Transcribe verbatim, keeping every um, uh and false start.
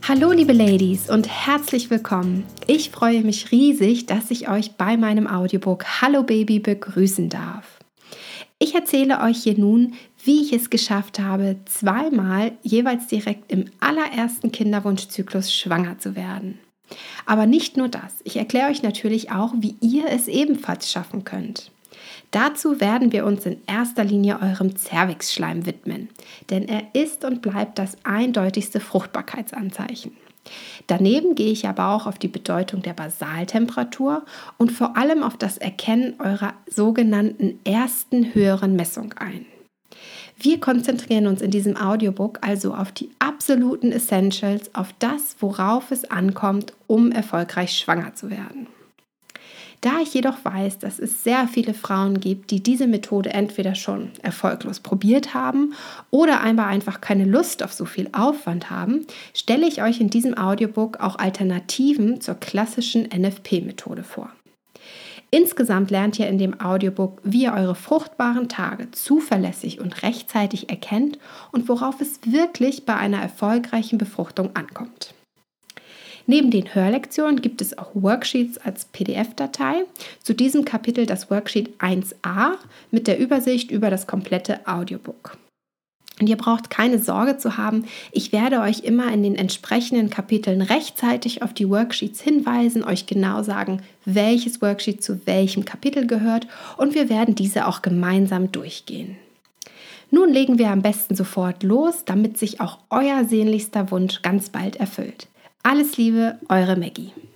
Hallo liebe Ladies und herzlich willkommen. Ich freue mich riesig, dass ich euch bei meinem Audiobook Hallo Baby begrüßen darf. Ich erzähle euch hier nun, wie ich es geschafft habe, zweimal jeweils direkt im allerersten Kinderwunschzyklus schwanger zu werden. Aber nicht nur das, ich erkläre euch natürlich auch, wie ihr es ebenfalls schaffen könnt. Dazu werden wir uns in erster Linie eurem Zervixschleim widmen, denn er ist und bleibt das eindeutigste Fruchtbarkeitsanzeichen. Daneben gehe ich aber auch auf die Bedeutung der Basaltemperatur und vor allem auf das Erkennen eurer sogenannten ersten höheren Messung ein. Wir konzentrieren uns in diesem Audiobook also auf die absoluten Essentials, auf das, worauf es ankommt, um erfolgreich schwanger zu werden. Da ich jedoch weiß, dass es sehr viele Frauen gibt, die diese Methode entweder schon erfolglos probiert haben oder einmal einfach keine Lust auf so viel Aufwand haben, stelle ich euch in diesem Audiobook auch Alternativen zur klassischen N F P-Methode vor. Insgesamt lernt ihr in dem Audiobook, wie ihr eure fruchtbaren Tage zuverlässig und rechtzeitig erkennt und worauf es wirklich bei einer erfolgreichen Befruchtung ankommt. Neben den Hörlektionen gibt es auch Worksheets als P D F-Datei. Zu diesem Kapitel das Worksheet eins a mit der Übersicht über das komplette Audiobook. Und ihr braucht keine Sorge zu haben, ich werde euch immer in den entsprechenden Kapiteln rechtzeitig auf die Worksheets hinweisen, euch genau sagen, welches Worksheet zu welchem Kapitel gehört und wir werden diese auch gemeinsam durchgehen. Nun legen wir am besten sofort los, damit sich auch euer sehnlichster Wunsch ganz bald erfüllt. Alles Liebe, eure Maggie.